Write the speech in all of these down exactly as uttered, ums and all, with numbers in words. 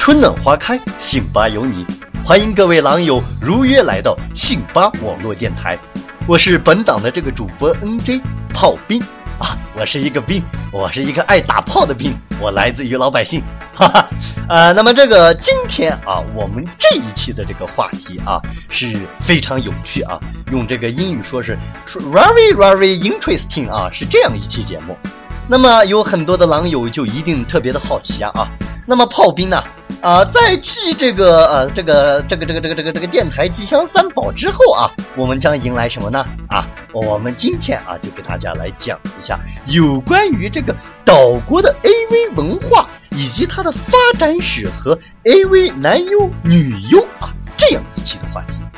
春暖花开，信吧有你。欢迎各位狼友如约来到信吧网络电台，我是本档的这个主播 N J 炮兵啊，我是一个兵，我是一个爱打炮的兵，我来自于老百姓，哈哈。呃，那么这个今天啊，我们这一期的这个话题啊是非常有趣啊，用这个英语说是说 very very interesting 啊，是这样一期节目。那么有很多的狼友就一定特别的好奇啊啊，那么炮兵呢？啊、呃，在继这个呃这个这个这个这个这个这个电台吉祥三宝之后啊，我们将迎来什么呢？啊，我们今天啊就给大家来讲一下有关于这个岛国的 A V 文化以及它的发展史和 A V 男优女优啊这样一期的话题。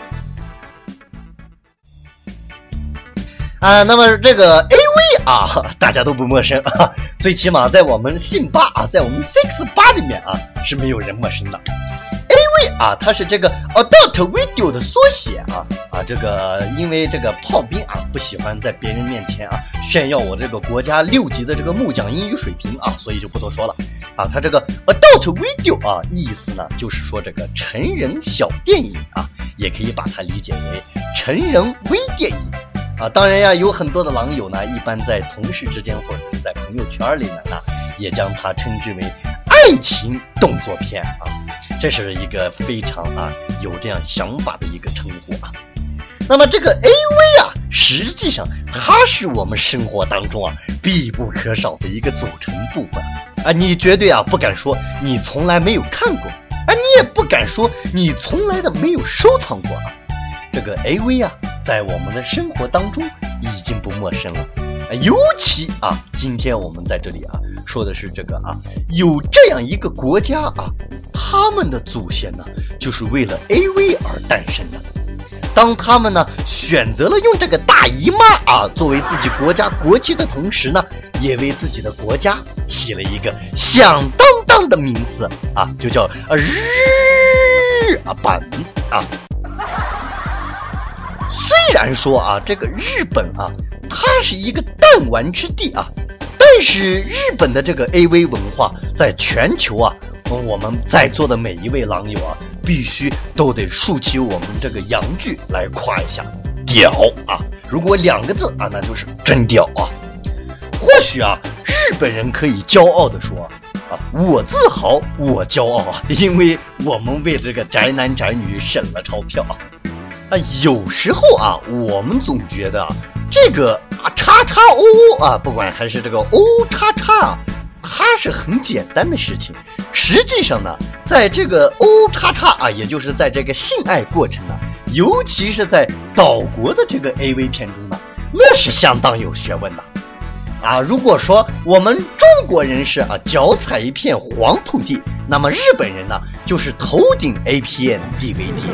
啊，那么这个 A V 啊，大家都不陌生啊，最起码在我们信吧啊，在我们 Six 八里面啊是没有人陌生的。A V 啊，它是这个 Adult Video 的缩写啊啊，这个因为这个炮兵啊不喜欢在别人面前啊炫耀我这个国家六级的这个木匠英语水平啊，所以就不多说了啊。它这个 Adult Video 啊，意思呢就是说这个成人小电影啊，也可以把它理解为成人微电影。啊，当然呀，有很多的狼友呢，一般在同事之间或者是在朋友圈里面呢，也将它称之为爱情动作片啊，这是一个非常啊有这样想法的一个称呼啊。那么这个 A V 啊，实际上它是我们生活当中啊必不可少的一个组成部分啊，你绝对啊不敢说你从来没有看过啊，你也不敢说你从来的没有收藏过啊。这个 A V 啊，在我们的生活当中已经不陌生了，尤其啊，今天我们在这里啊说的是这个啊，有这样一个国家啊，他们的祖先呢，就是为了 A V 而诞生的。当他们呢选择了用这个大姨妈啊作为自己国家国旗的同时呢，也为自己的国家起了一个响当当的名字啊，就叫日啊本啊。虽然说啊，这个日本啊，它是一个弹丸之地啊，但是日本的这个 A V 文化在全球啊，我们在座的每一位狼友啊，必须都得竖起我们这个阳具来夸一下，屌啊！如果两个字啊，那就是真屌啊！或许啊，日本人可以骄傲地说啊，我自豪，我骄傲啊，因为我们为这个宅男宅女省了钞票啊。啊，有时候啊，我们总觉得啊，这个啊叉叉 O 啊，不管还是这个 O 叉叉啊，它是很简单的事情。实际上呢，在这个 O 叉叉啊，也就是在这个性爱过程呢，尤其是在岛国的这个 A V 片中呢，那是相当有学问的。啊，如果说我们中国人是啊脚踩一片黄土地，那么日本人呢就是头顶 A 片 D V D。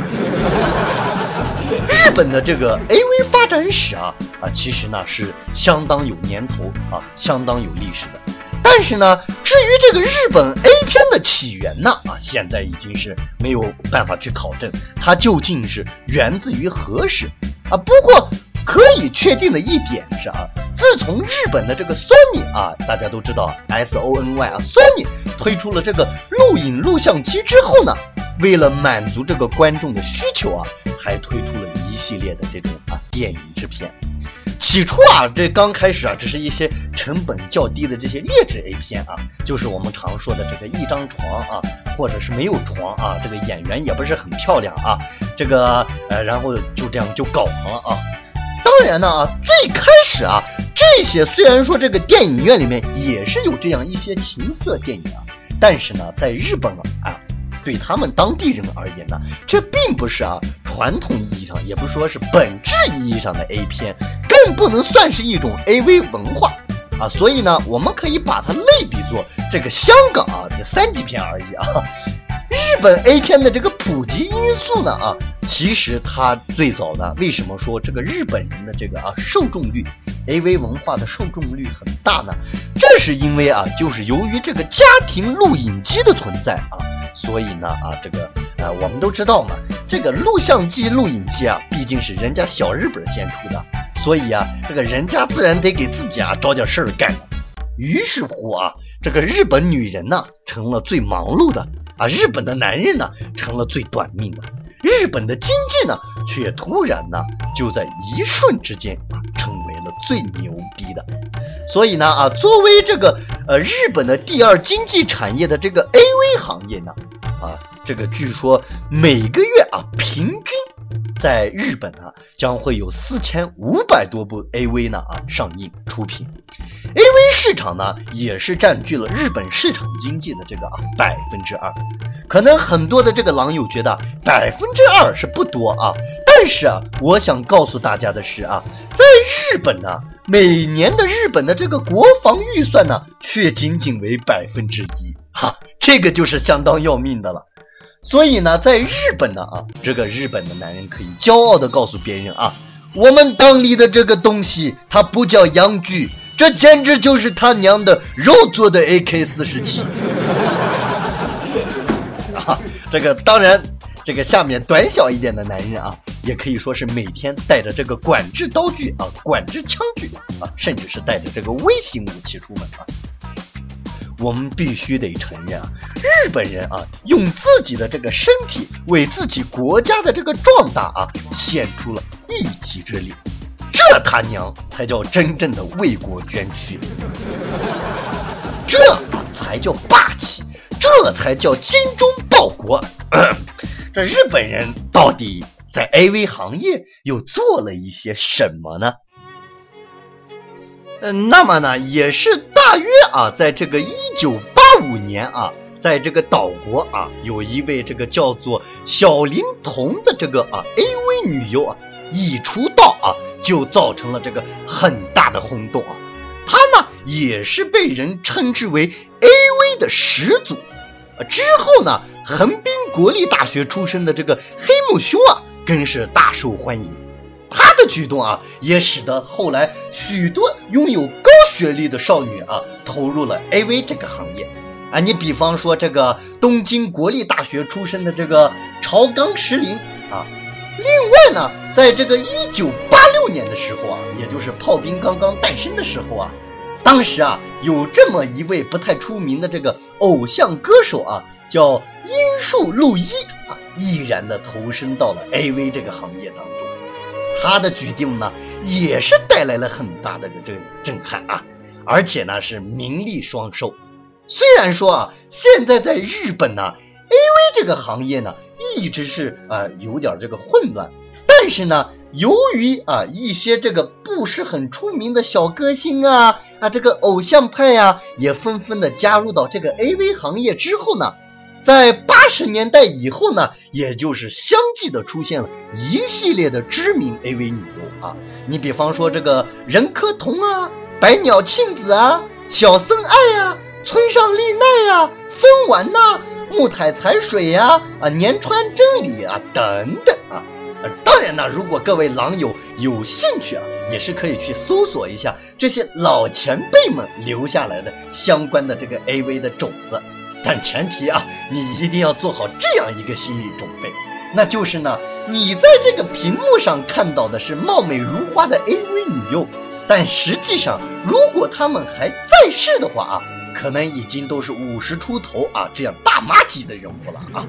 日本的这个 A V 发展史啊啊，其实呢是相当有年头啊，相当有历史的。但是呢，至于这个日本 A 片的起源呢啊，现在已经是没有办法去考证，它究竟是源自于何时啊？不过可以确定的一点是啊，自从日本的这个 Sony 啊，大家都知道 S O N Y 啊 ，Sony 推出了这个录影录像机之后呢，为了满足这个观众的需求啊，才推出了一系列的这种啊电影制片。起初啊，这刚开始啊，只是一些成本较低的这些劣质 A 片啊，就是我们常说的这个一张床啊，或者是没有床啊，这个演员也不是很漂亮啊，这个呃，然后就这样就搞了啊。当然呢啊，最开始啊，这些虽然说这个电影院里面也是有这样一些情色电影啊，但是呢，在日本啊啊。对他们当地人而言呢，这并不是啊传统意义上，也不是说是本质意义上的 A 片，更不能算是一种 A V 文化啊，所以呢，我们可以把它类比作这个香港啊这个三级片而已啊。日本 A 片的这个普及因素呢啊，其实它最早呢，为什么说这个日本人的这个啊受众率 A V 文化的受众率很大呢？这是因为啊，就是由于这个家庭录影机的存在啊。所以呢啊，这个呃，我们都知道嘛，这个录像机、录影机啊，毕竟是人家小日本先出的，所以啊，这个人家自然得给自己啊找点事儿干。于是乎啊，这个日本女人呢，成了最忙碌的啊，日本的男人呢成了最短命的，日本的经济呢却突然呢就在一瞬之间啊成为了最牛逼的。所以呢啊，作为这个呃日本的第二经济产业的这个 A V 行业呢啊，这个据说每个月啊平均在日本啊将会有四千五百多部 A V 呢啊上映出品。A V 市场呢也是占据了日本市场经济的这个啊百分之二。可能很多的这个狼友觉得百分之二是不多啊，但是啊，我想告诉大家的是啊，在日本呢，每年的日本的这个国防预算呢，却仅仅为百分之一，哈，这个就是相当要命的了。所以呢，在日本呢啊，这个日本的男人可以骄傲的告诉别人啊，我们党里的这个东西，它不叫洋具，这简直就是他娘的肉做的 A K 四十七。啊，这个当然，这个下面短小一点的男人啊，也可以说是每天带着这个管制刀具啊、管制枪具啊，甚至是带着这个微型武器出门啊。我们必须得承认啊，日本人啊，用自己的这个身体为自己国家的这个壮大啊，献出了一己之力，这他娘才叫真正的为国捐躯，这啊才叫霸气。这才叫精忠报国。这日本人到底在 A V 行业又做了一些什么呢？嗯，那么呢，也是大约啊，在这个一九八五年啊，在这个岛国啊，有一位这个叫做小林童的这个啊 A V 女优啊，一出道啊，就造成了这个很大的轰动啊。她呢，也是被人称之为 A V 的始祖。之后呢，横滨国立大学出身的这个黑木兄啊，更是大受欢迎。他的举动啊，也使得后来许多拥有高学历的少女啊，投入了 A V 这个行业啊。你比方说这个东京国立大学出身的这个朝冈石林啊。另外呢，在这个一九八六年的时候啊，也就是炮兵刚刚诞生的时候啊。当时啊，有这么一位不太出名的这个偶像歌手啊，叫樱树露一啊，毅然的投身到了 A V 这个行业当中。他的举动呢，也是带来了很大的这个震撼啊，而且呢是名利双收。虽然说啊，现在在日本呢 ，A V 这个行业呢一直是啊、呃、有点这个混乱，但是呢。由于啊一些这个不是很出名的小歌星啊啊这个偶像派啊也纷纷的加入到这个 A V 行业之后呢，在八十年代以后呢，也就是相继的出现了一系列的知名 A V 女优啊，你比方说这个任可彤啊、百鸟庆子啊、小森爱啊、村上丽奈啊、风丸呐、啊、木台彩水呀、啊、啊年川真理啊等等啊。呃，当然呢，如果各位狼友有兴趣啊，也是可以去搜索一下这些老前辈们留下来的相关的这个 A V 的种子，但前提啊，你一定要做好这样一个心理准备，那就是呢，你在这个屏幕上看到的是貌美如花的 A V 女优，但实际上，如果她们还在世的话啊，可能已经都是五十出头啊这样大妈级的人物了啊。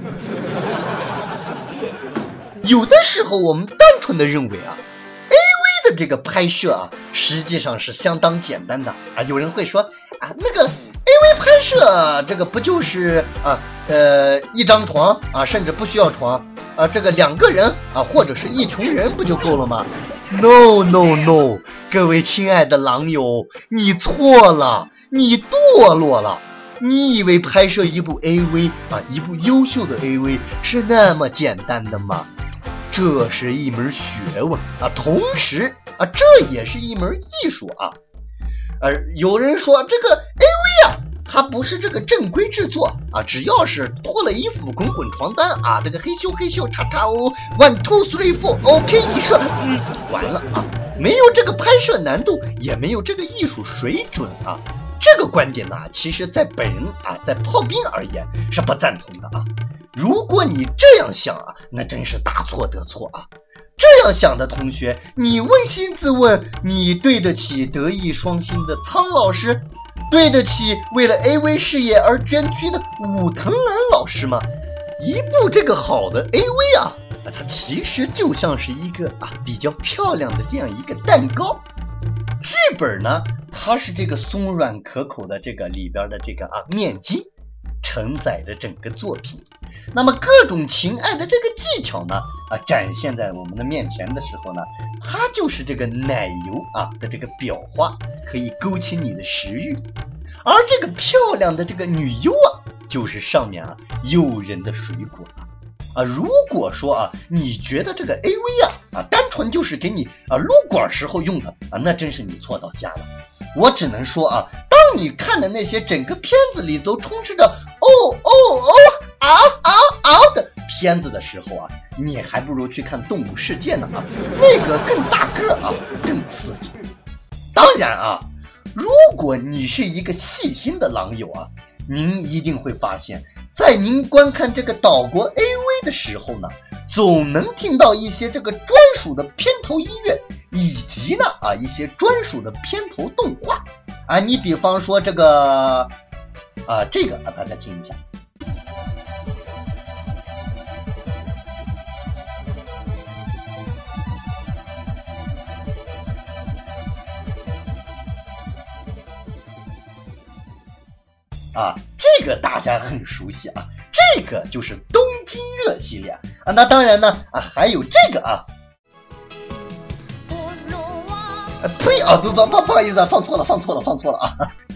有的时候我们单纯的认为啊 A V 的这个拍摄啊实际上是相当简单的啊。有人会说啊，那个 A V 拍摄这个不就是啊呃一张床啊，甚至不需要床啊，这个两个人啊或者是一群人不就够了吗？ No no no， 各位亲爱的狼友，你错了，你堕落了。你以为拍摄一部 A V 啊，一部优秀的 A V 是那么简单的吗？这是一门学问啊，同时啊，这也是一门艺术啊。呃，有人说这个 A V 啊，它不是这个正规制作啊，只要是脱了衣服滚滚床单啊，这个嘿咻嘿咻叉叉哦 ，one two three four OK 一射，嗯，完了啊，没有这个拍摄难度，也没有这个艺术水准啊。这个观点呢，其实在本人啊，在炮兵而言是不赞同的啊。如果你这样想啊，那真是大错特错啊！这样想的同学，你扪心自问，你对得起德艺双馨的苍老师？ 对得起为了 A V 事业而捐躯的武藤兰老师吗？一部这个好的 A V 啊，它其实就像是一个啊比较漂亮的这样一个蛋糕。剧本呢，它是这个松软可口的这个里边的这个啊面筋，承载着整个作品。那么各种情爱的这个技巧呢，啊展现在我们的面前的时候呢，它就是这个奶油啊的这个裱花，可以勾起你的食欲。而这个漂亮的这个女优啊，就是上面啊诱人的水果啊。如果说啊，你觉得这个 A V 啊啊单纯就是给你啊撸管时候用的啊，那真是你错到家了。我只能说啊，当你看的那些整个片子里都充斥着哦哦哦嗷嗷嗷的片子的时候啊，你还不如去看《动物世界》呢啊，那个更大个啊，更刺激。当然啊，如果你是一个细心的狼友啊，您一定会发现，在您观看这个岛国 A V 的时候呢，总能听到一些这个专属的片头音乐，以及呢啊一些专属的片头动画啊。你比方说这个啊这个啊大家听一下。啊，这个大家很熟悉啊，这个就是东京热系列啊。那当然呢啊，还有这个啊，啊呸啊，不不不不好意思啊，放错了，放错了，放错了啊。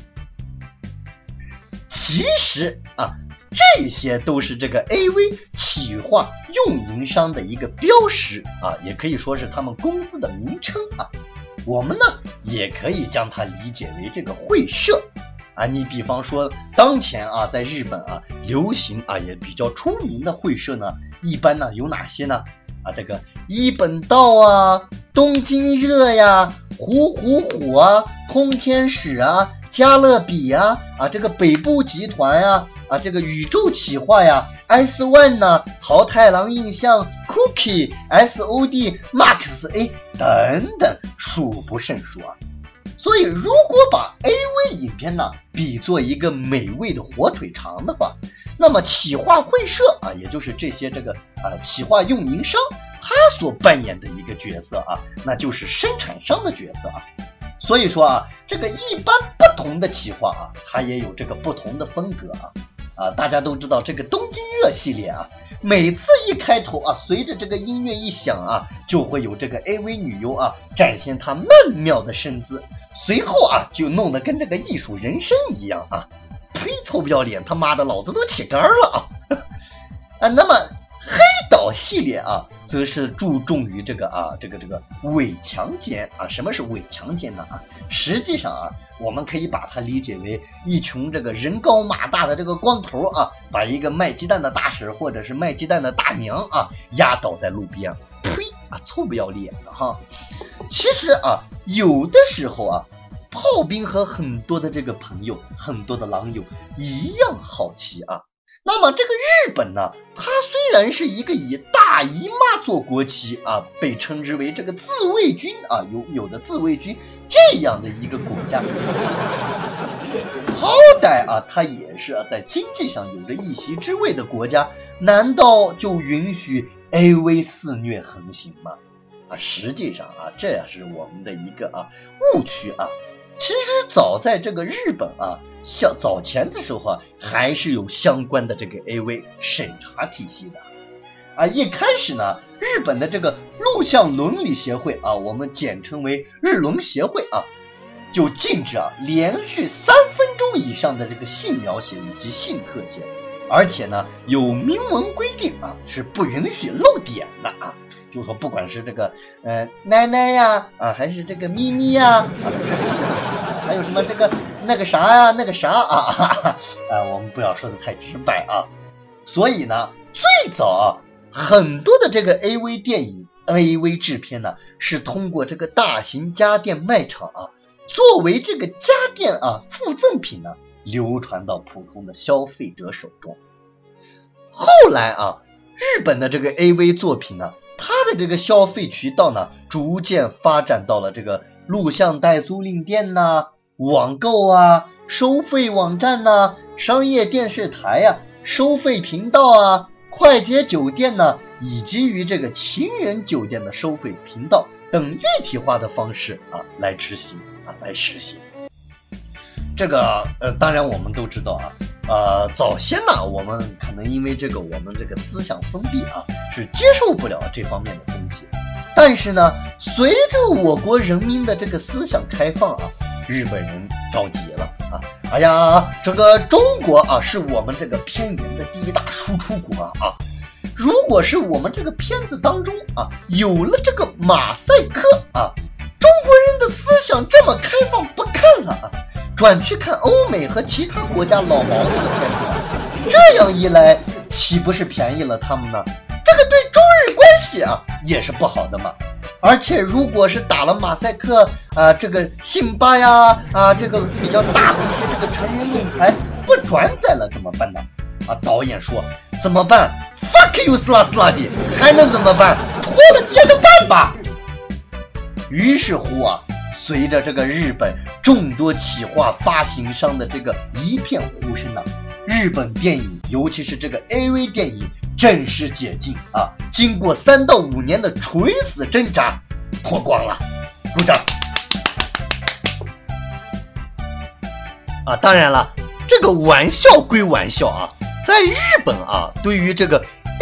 其实啊，这些都是这个 A V 企划运营商的一个标识啊，也可以说是他们公司的名称啊。我们呢，也可以将它理解为这个会社。啊，你比方说当前啊，在日本啊流行啊也比较出名的会社呢，一般呢有哪些呢？啊，这个一本道啊、东京热呀、虎虎虎啊、空天使啊、加勒比啊、啊这个北部集团呀、啊、啊这个宇宙企划呀、S 一 呢、桃太郎印象、Cookie、S O D、Max A 等等，数不胜数啊。所以如果把 A V 影片呢比作一个美味的火腿肠的话，那么企划会社啊，也就是这些这个啊企划运营商，他所扮演的一个角色啊，那就是生产商的角色啊。所以说啊，这个一般不同的企划啊，它也有这个不同的风格啊。啊，大家都知道这个东京热系列啊，每次一开头啊，随着这个音乐一响啊，就会有这个 A V 女优啊展现她曼妙的身姿，随后啊就弄得跟这个艺术人生一样啊。呸，臭不要脸，他妈的老子都起杆了啊！啊，那么黑岛系列啊，则是注重于这个啊，这个这个伪强奸啊。什么是伪强奸呢？啊，实际上啊，我们可以把它理解为一群这个人高马大的这个光头啊，把一个卖鸡蛋的大婶或者是卖鸡蛋的大娘啊压倒在路边。呸啊，臭不要脸的哈！其实啊，有的时候啊，炮兵和很多的这个朋友，很多的狼友一样好奇啊。那么这个日本呢，它虽然是一个以大姨妈做国旗啊，被称之为这个自卫军啊，有有的自卫军这样的一个国家，好歹啊，它也是啊在经济上有着一席之位的国家，难道就允许 A V 肆虐横行吗？啊，实际上啊，这也是我们的一个啊误区啊。其实早在这个日本啊，像早前的时候啊，还是有相关的这个 A V 审查体系的啊。一开始呢，日本的这个录像伦理协会啊，我们简称为日伦协会啊，就禁止啊连续三分钟以上的这个性描写以及性特写，而且呢有明文规定啊，是不允许露点的啊。就是说，不管是这个呃奶奶呀啊，还是这个咪咪呀啊，这是一个东西，还有什么这个那个啥呀那个啥啊哈哈啊，我们不要说的太直白啊。所以呢，最早啊，很多的这个 A V 电影 A V 制片呢，是通过这个大型家电卖场啊，作为这个家电啊附赠品呢，流传到普通的消费者手中。后来啊，日本的这个 A V 作品呢，它的这个消费渠道呢，逐渐发展到了这个录像带租赁店呐、网购啊、 收费网站呐、啊、商业电视台呀、啊、收费频道啊、快捷酒店呢、啊，以及于这个情人酒店的收费频道等立体化的方式啊来执行啊来实行。这个呃，当然我们都知道啊，呃，早先呢，我们可能因为这个我们这个思想封闭啊，是接受不了这方面的东西。但是呢，随着我国人民的这个思想开放啊，日本人着急了啊！哎呀，这个中国啊，是我们这个片源的第一大输出国啊！如果是我们这个片子当中啊，有了这个马赛克啊，中国人的思想这么开放不看了啊，转去看欧美和其他国家老毛子的片子啊，这样一来，岂不是便宜了他们呢？这个对中日关系啊也是不好的嘛。而且如果是打了马赛克啊、呃，这个辛巴呀啊，这个比较大的一些这个成人论坛不转载了怎么办呢？啊，导演说怎么办 ？fuck you， 死啦死啦的，还能怎么办？脱了接着办吧。于是乎啊，随着这个日本众多企划发行商的这个一片呼声啊，日本电影尤其是这个 A V 电影正式解禁啊！经过三到五年的垂死挣扎，脱光了，鼓掌！啊，当然了，这个玩笑归玩笑啊，在日本啊，对于这个 A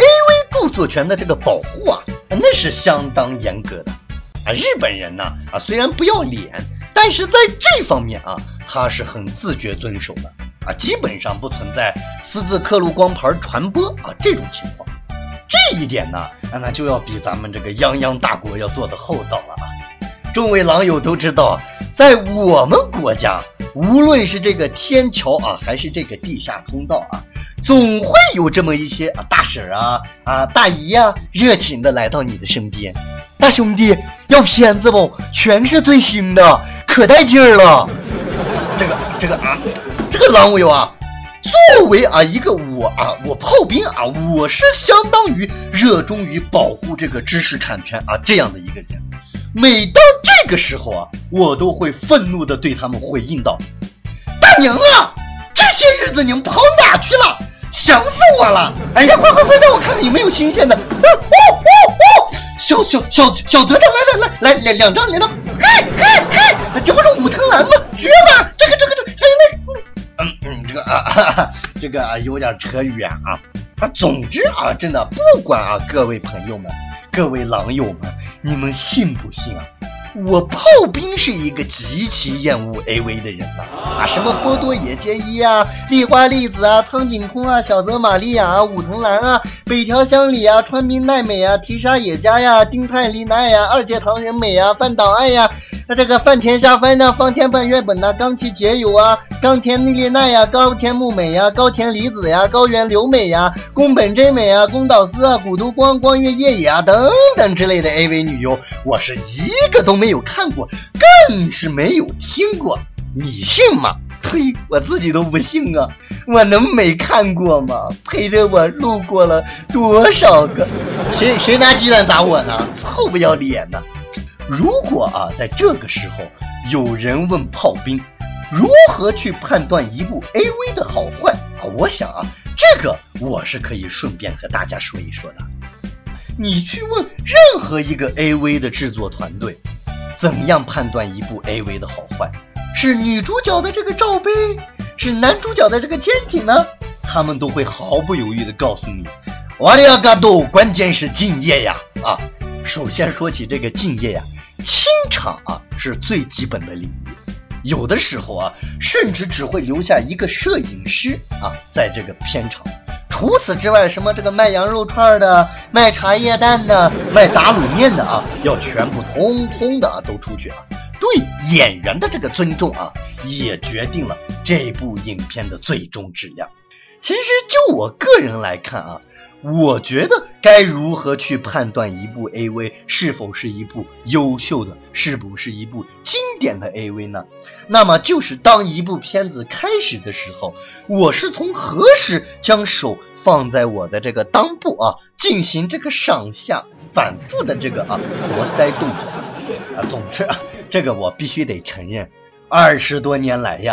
V 著作权的这个保护啊，那是相当严格的啊。日本人呢啊，虽然不要脸，但是在这方面啊，他是很自觉遵守的。啊，基本上不存在私自刻录光盘传播啊这种情况，这一点呢，那就要比咱们这个泱泱大国要做得厚道了啊！众位狼友都知道，在我们国家，无论是这个天桥啊，还是这个地下通道啊，总会有这么一些啊大婶啊啊大姨啊，热情的来到你的身边，大兄弟要片子不？全是最新的，可带劲儿了！这个这个啊。这个狼友啊，作为啊一个我啊我炮兵啊，我是相当于热衷于保护这个知识产权啊这样的一个人。每到这个时候啊，我都会愤怒的对他们回应道：“大娘啊，这些日子你们跑哪去了？想死我了！哎呀，快快快，让我看看有没有新鲜的！哦哦哦，小小小小德的，来来来来两两张两张，嘿嘿嘿，这不是武藤兰吗？绝吧！这个这个这个还有那。”嗯嗯，这个啊，哈哈这个啊有点扯远啊啊，总之啊，真的不管啊，各位朋友们，各位狼友们，你们信不信啊？我炮兵是一个极其厌恶 A V 的人呐啊，什么波多野结衣啊、丽花丽子啊、苍井空啊、小泽玛利亚啊、武藤兰啊、北条香里啊、川滨奈美啊、提沙野家呀、丁太梨奈呀、二阶堂仁美啊、饭岛爱呀、那这个饭田夏帆呐、方田半月本呐、冈崎结友啊、冈田丽丽奈呀、高田木美呀、高田梨子呀、高原留美呀、宫本真美啊、宫岛司啊、古都光、光月夜野啊等等之类的 A V 女优，我是一个都没有看过，更是没有听过，你信吗？呸，我自己都不信啊，我能没看过吗？陪着我路过了多少个，谁谁拿鸡蛋砸我呢？臭不要脸呢！如果啊，在这个时候有人问炮兵如何去判断一部 A V 的好坏啊，我想啊，这个我是可以顺便和大家说一说的。你去问任何一个 A V 的制作团队，怎样判断一部 A V 的好坏？是女主角的这个罩杯，是男主角的这个坚挺呢？他们都会毫不犹豫地告诉你，瓦里亚嘎多，关键是敬业呀！啊，首先说起这个敬业呀，清场啊是最基本的礼仪。有的时候啊，甚至只会留下一个摄影师啊，在这个片场。除此之外，什么这个卖羊肉串的、卖茶叶蛋的、卖打卤面的啊，要全部通通的啊都出去啊。对演员的这个尊重啊，也决定了这部影片的最终质量。其实就我个人来看啊，我觉得该如何去判断一部 A V 是否是一部优秀的，是不是一部经典的 A V 呢？那么就是当一部片子开始的时候，我是从何时将手放在我的这个裆部啊，进行这个上下反复的这个啊活塞动作啊。总之啊，这个我必须得承认，二十多年来呀，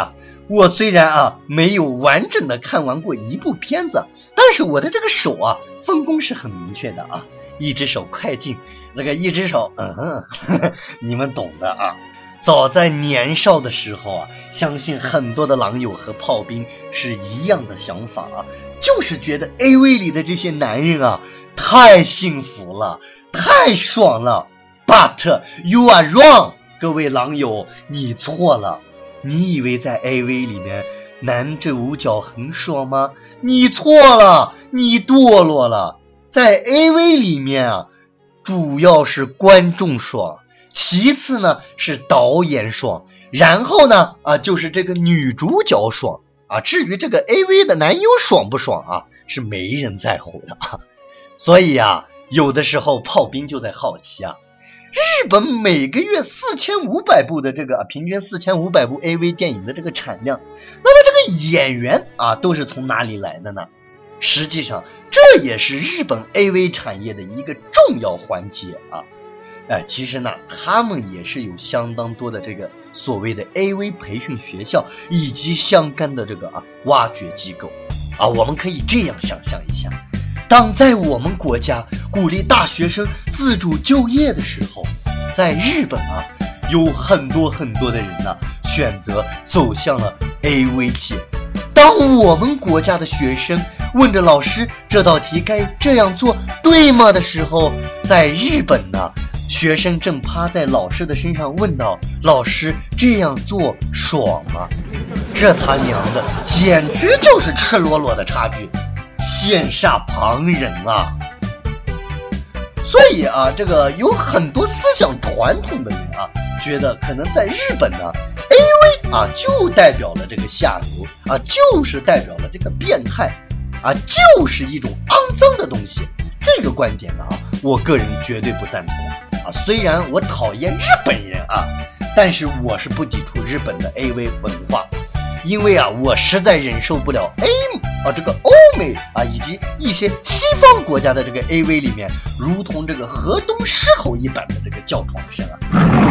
我虽然啊没有完整的看完过一部片子，但是我的这个手啊分工是很明确的啊，一只手快进，那个一只手嗯哼呵呵，你们懂的啊。早在年少的时候啊，相信很多的狼友和炮兵是一样的想法啊，就是觉得 A V 里的这些男人啊太幸福了，太爽了。But you are wrong， 各位狼友，你错了。你以为在 A V 里面男主角很爽吗？你错了，你堕落了。在 A V 里面啊，主要是观众爽，其次呢是导演爽，然后呢啊就是这个女主角爽啊。至于这个 A V 的男优爽不爽啊，是没人在乎的啊。所以啊，有的时候炮兵就在好奇啊，日本每个月四千五百部的这个、啊、平均四千五百部 A V 电影的这个产量，那么这个演员啊都是从哪里来的呢？实际上这也是日本 A V 产业的一个重要环节啊。哎，其实呢他们也是有相当多的这个所谓的 A V 培训学校以及相关的这个啊挖掘机构啊。我们可以这样想象一下，当在我们国家鼓励大学生自主就业的时候，在日本啊有很多很多的人呢选择走向了 A V 界。当我们国家的学生问着老师这道题该这样做对吗的时候，在日本呢学生正趴在老师的身上问道，老师这样做爽吗？这他娘的简直就是赤裸裸的差距，羡煞旁人啊。所以啊，这个有很多思想传统的人啊，觉得可能在日本呢 A V 啊就代表了这个下流啊，就是代表了这个变态啊，就是一种肮脏的东西。这个观点呢啊，我个人绝对不赞同啊。虽然我讨厌日本人啊，但是我是不抵触日本的 A V 文化，因为啊我实在忍受不了 A 啊这个欧美啊以及一些西方国家的这个 A V 里面如同这个河东狮吼一般的这个叫床声啊。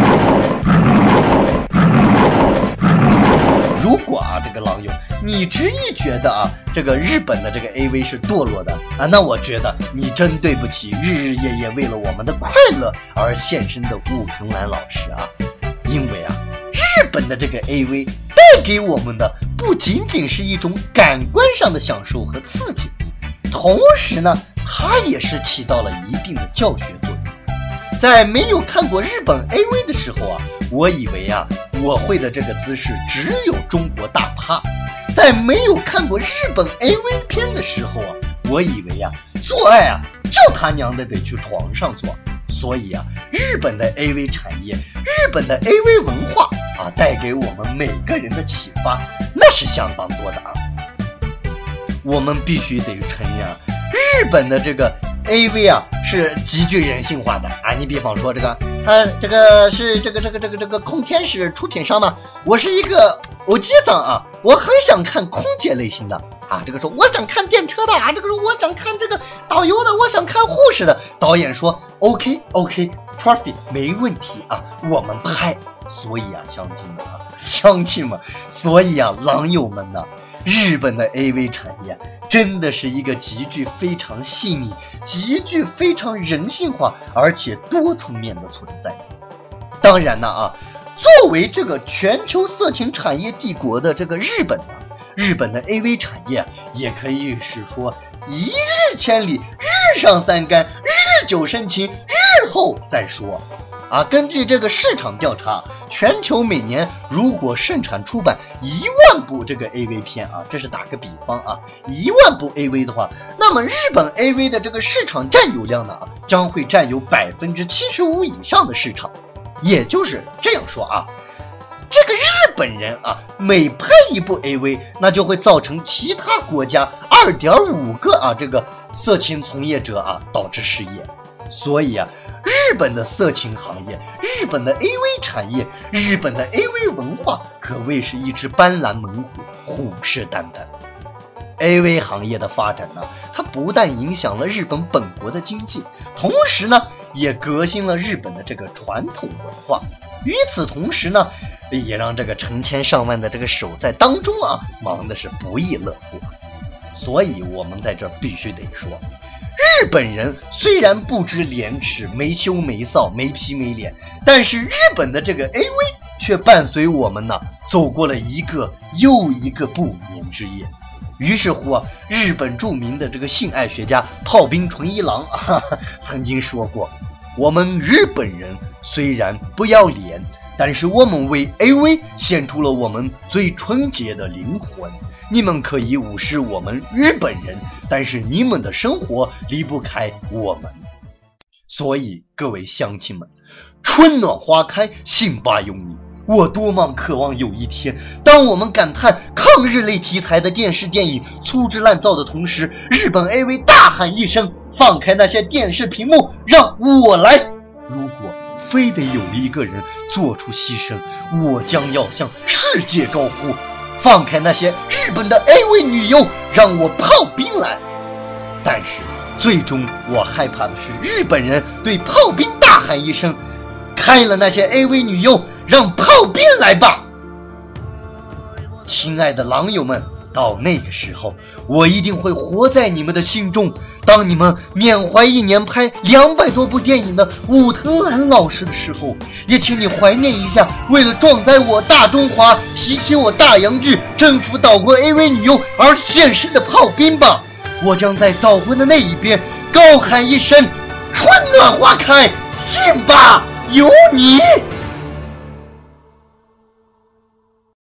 如果啊这个狼友你执意觉得啊这个日本的这个 A V 是堕落的啊，那我觉得你真对不起日日夜夜为了我们的快乐而献身的武藤兰老师啊。因为啊日本的这个 A V 带给我们的不仅仅是一种感官上的享受和刺激，同时呢它也是起到了一定的教学作用。在没有看过日本 A V 的时候啊，我以为啊我会的这个姿势只有中国大趴。在没有看过日本 A V 片的时候啊，我以为啊做爱啊就他娘的得去床上做。所以啊日本的 A V 产业，日本的 A V 文化啊带给我们每个人的启发那是相当多的啊。我们必须得承认啊，日本的这个 A V 啊是极具人性化的啊。你比方说这个呃这个是这个这个这个这个空天使出品商嘛，我是一个欧吉桑啊，我很想看空姐类型的啊，这个说我想看电车的啊，这个说我想看这个导游的，我想看护士的。导演说 OK OK perfect 没问题啊，我们拍。所以啊乡亲们啊乡亲们所以啊狼友们呢，日本的 A V 产业真的是一个极具非常细腻、极具非常人性化而且多层面的存在。当然呢啊，作为这个全球色情产业帝国的这个日本呢，日本的 A V 产业也可以是说一日千里，日上三竿，日久生情，日后再说啊。根据这个市场调查，全球每年如果生产出版一万部这个 A V 片啊，这是打个比方啊，一万部 A V 的话，那么日本 A V 的这个市场占有量呢，将会占有百分之七十五以上的市场。也就是这样说啊，这个日本人啊，每拍一部 A V， 那就会造成其他国家 二点五 个啊这个色情从业者啊导致失业。所以啊，日本的色情行业，日本的 A V 产业，日本的 A V 文化可谓是一只斑斓猛虎，虎视眈眈。A V 行业的发展呢，它不但影响了日本本国的经济，同时呢也革新了日本的这个传统文化。与此同时呢，也让这个成千上万的这个手在当中啊，忙的是不亦乐乎。所以我们在这必须得说，日本人虽然不知廉耻，没羞没臊，没皮没脸，但是日本的这个 A V 却伴随我们呢走过了一个又一个不眠之夜。于是乎啊，日本著名的这个性爱学家炮兵纯一郎啊曾经说过，我们日本人虽然不要脸，但是我们为 A V 献出了我们最纯洁的灵魂。你们可以无视我们日本人，但是你们的生活离不开我们。所以各位乡亲们，春暖花开，性吧有你。我多么渴望有一天，当我们感叹抗日类题材的电视电影粗制滥造的同时，日本 A V 大喊一声，放开那些电视屏幕，让我来。如果非得有一个人做出牺牲，我将要向世界高呼，放开那些日本的 A V 女优，让我炮兵来。但是最终我害怕的是日本人对炮兵大喊一声，开了那些 A V 女优，让炮兵来吧。亲爱的狼友们，到那个时候我一定会活在你们的心中。当你们缅怀一年拍两百多部电影的武藤兰老师的时候，也请你怀念一下为了壮载我大中华，提起我大洋剧，征服岛国 A V 女优而献身的炮兵吧。我将在岛国的那一边高喊一声，春暖花开，信吧有你。